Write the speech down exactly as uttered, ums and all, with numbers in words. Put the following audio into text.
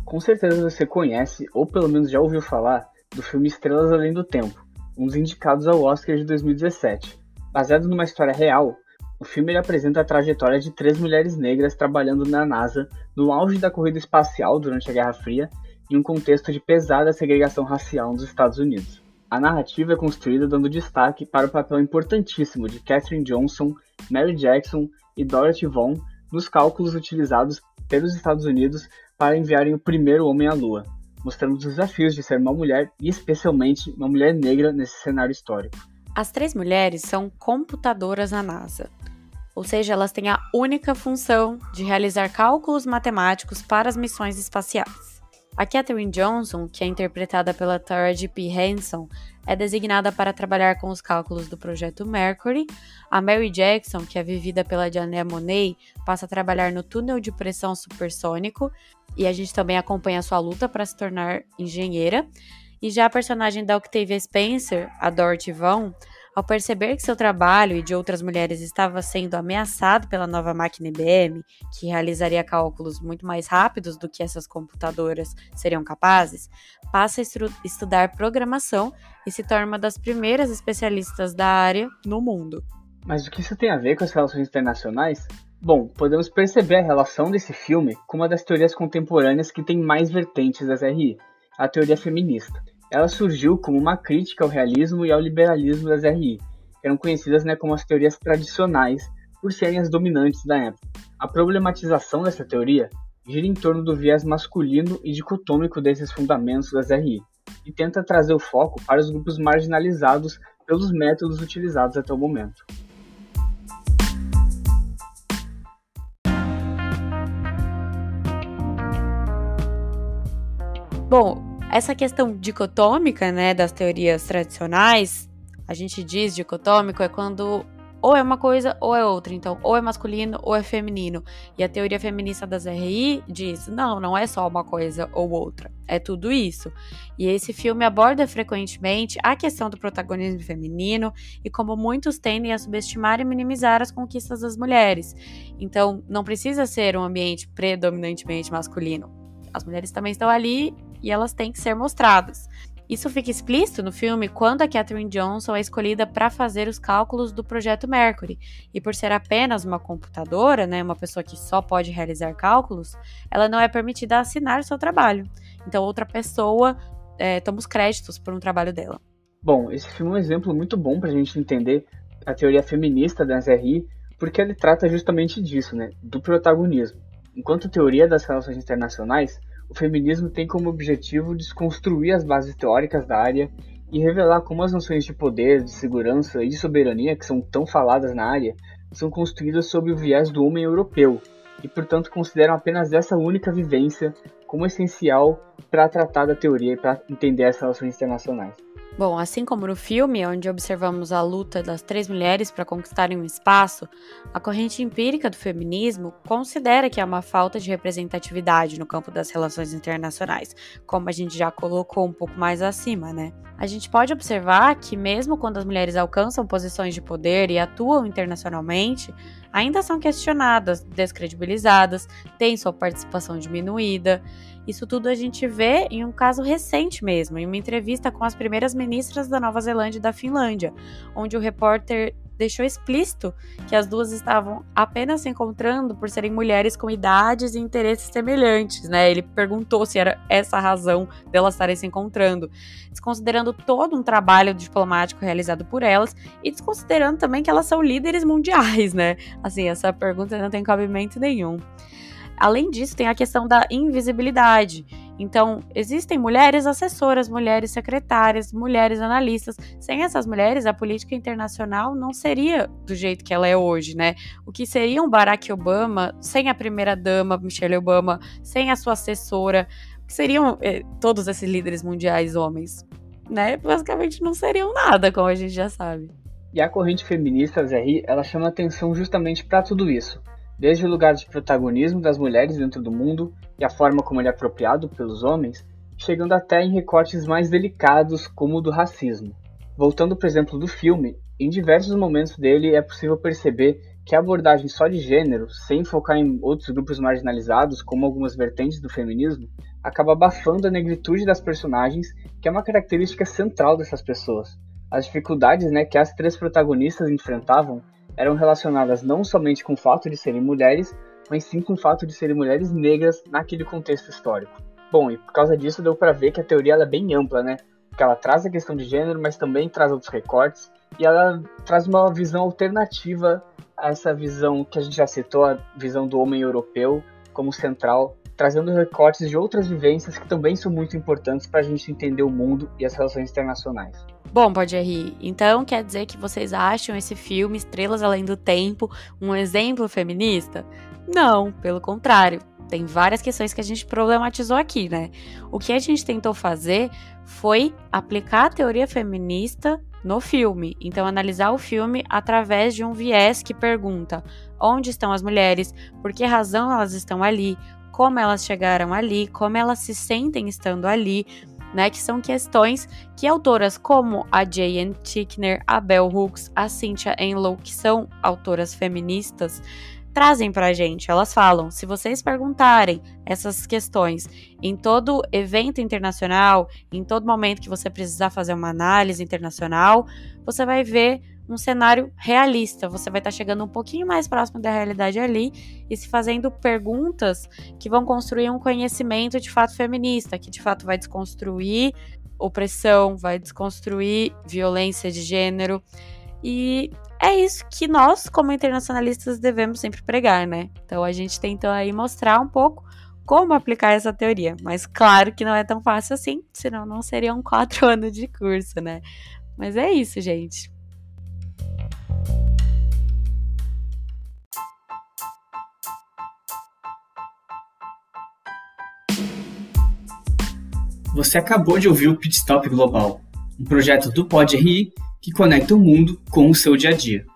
Com certeza você conhece, ou pelo menos já ouviu falar, do filme Estrelas Além do Tempo, um dos indicados ao Oscar de dois mil e dezessete. Baseado numa história real, o filme ele apresenta a trajetória de três mulheres negras trabalhando na NASA no auge da corrida espacial durante a Guerra Fria, em um contexto de pesada segregação racial nos Estados Unidos. A narrativa é construída dando destaque para o papel importantíssimo de Katherine Johnson, Mary Jackson e Dorothy Vaughan nos cálculos utilizados pelos Estados Unidos para enviarem o primeiro homem à Lua, mostrando os desafios de ser uma mulher e especialmente uma mulher negra nesse cenário histórico. As três mulheres são computadoras na NASA, ou seja, elas têm a única função de realizar cálculos matemáticos para as missões espaciais. A Katherine Johnson, que é interpretada pela Taraji P. Henson, é designada para trabalhar com os cálculos do projeto Mercury. A Mary Jackson, que é vivida pela Janelle Monáe, passa a trabalhar no túnel de pressão supersônico, e a gente também acompanha a sua luta para se tornar engenheira. E já a personagem da Octavia Spencer, a Dorothy Vaughan, ao perceber que seu trabalho e de outras mulheres estava sendo ameaçado pela nova máquina I B M, que realizaria cálculos muito mais rápidos do que essas computadoras seriam capazes, passa a estru- estudar programação e se torna uma das primeiras especialistas da área no mundo. Mas o que isso tem a ver com as relações internacionais? Bom, podemos perceber a relação desse filme com uma das teorias contemporâneas que tem mais vertentes das R I, a teoria feminista. Ela surgiu como uma crítica ao realismo e ao liberalismo das R I, que eram conhecidas né, como as teorias tradicionais, por serem as dominantes da época. A problematização dessa teoria gira em torno do viés masculino e dicotômico desses fundamentos das R I, e tenta trazer o foco para os grupos marginalizados pelos métodos utilizados até o momento. Bom, essa questão dicotômica, né, das teorias tradicionais, a gente diz dicotômico é quando ou é uma coisa ou é outra, então ou é masculino ou é feminino. E a teoria feminista das R I diz, não, não é só uma coisa ou outra, é tudo isso. E esse filme aborda frequentemente a questão do protagonismo feminino e como muitos tendem a subestimar e minimizar as conquistas das mulheres. Então, não precisa ser um ambiente predominantemente masculino. As mulheres também estão ali e elas têm que ser mostradas. Isso fica explícito no filme quando a Katherine Johnson é escolhida para fazer os cálculos do projeto Mercury. E por ser apenas uma computadora, né, uma pessoa que só pode realizar cálculos, ela não é permitida assinar o seu trabalho. Então outra pessoa é, toma os créditos por um trabalho dela. Bom, esse filme é um exemplo muito bom para a gente entender a teoria feminista das R I, porque ele trata justamente disso, né, do protagonismo. Enquanto teoria das relações internacionais, o feminismo tem como objetivo desconstruir as bases teóricas da área e revelar como as noções de poder, de segurança e de soberania, que são tão faladas na área, são construídas sob o viés do homem europeu e, portanto, consideram apenas essa única vivência como essencial para tratar da teoria e para entender as relações internacionais. Bom, assim como no filme, onde observamos a luta das três mulheres para conquistarem um espaço, a corrente empírica do feminismo considera que há uma falta de representatividade no campo das relações internacionais, como a gente já colocou um pouco mais acima, né? A gente pode observar que mesmo quando as mulheres alcançam posições de poder e atuam internacionalmente, ainda são questionadas, descredibilizadas, têm sua participação diminuída. Isso tudo a gente vê em um caso recente mesmo, em uma entrevista com as primeiras ministras da Nova Zelândia e da Finlândia, onde o repórter deixou explícito que as duas estavam apenas se encontrando por serem mulheres com idades e interesses semelhantes, né? Ele perguntou se era essa a razão delas estarem se encontrando, desconsiderando todo um trabalho diplomático realizado por elas e desconsiderando também que elas são líderes mundiais, né? Assim, essa pergunta não tem cabimento nenhum. Além disso, tem a questão da invisibilidade. Então, existem mulheres assessoras, mulheres secretárias, mulheres analistas. Sem essas mulheres, a política internacional não seria do jeito que ela é hoje, né? O que seria um Barack Obama sem a primeira-dama, Michelle Obama, sem a sua assessora, o que seriam eh, todos esses líderes mundiais homens, né? Basicamente não seriam nada, como a gente já sabe. E a corrente feminista das R I, ela chama atenção justamente para tudo isso. Desde o lugar de protagonismo das mulheres dentro do mundo e a forma como ele é apropriado pelos homens, chegando até em recortes mais delicados como o do racismo. Voltando, por exemplo, do filme, em diversos momentos dele é possível perceber que a abordagem só de gênero, sem focar em outros grupos marginalizados, como algumas vertentes do feminismo, acaba abafando a negritude das personagens, que é uma característica central dessas pessoas. As dificuldades, né, que as três protagonistas enfrentavam eram relacionadas não somente com o fato de serem mulheres, mas sim com o fato de serem mulheres negras naquele contexto histórico. Bom, e por causa disso deu pra ver que a teoria ela é bem ampla, né? Porque ela traz a questão de gênero, mas também traz outros recortes, e ela traz uma visão alternativa a essa visão que a gente já citou, a visão do homem europeu como central, trazendo recortes de outras vivências que também são muito importantes para a gente entender o mundo e as relações internacionais. Bom, pode rir. Então quer dizer que vocês acham esse filme Estrelas Além do Tempo um exemplo feminista? Não, pelo contrário. Tem várias questões que a gente problematizou aqui, né? O que a gente tentou fazer foi aplicar a teoria feminista no filme. Então, analisar o filme através de um viés que pergunta onde estão as mulheres, por que razão elas estão ali, como elas chegaram ali, como elas se sentem estando ali, né? Que são questões que autoras como a J N Tickner, a Bell Hooks, a Cynthia Enlow, que são autoras feministas, trazem pra gente. Elas falam, se vocês perguntarem essas questões em todo evento internacional, em todo momento que você precisar fazer uma análise internacional, você vai ver um cenário realista, você vai estar chegando um pouquinho mais próximo da realidade ali e se fazendo perguntas que vão construir um conhecimento de fato feminista, que de fato vai desconstruir opressão, vai desconstruir violência de gênero. E é isso que nós, como internacionalistas, devemos sempre pregar, né? Então a gente tentou aí mostrar um pouco como aplicar essa teoria. Mas claro que não é tão fácil assim, senão não seriam quatro anos de curso, né? Mas é isso, gente. Você acabou de ouvir o Pitstop Global, um projeto do Pod R I que conecta o mundo com o seu dia a dia.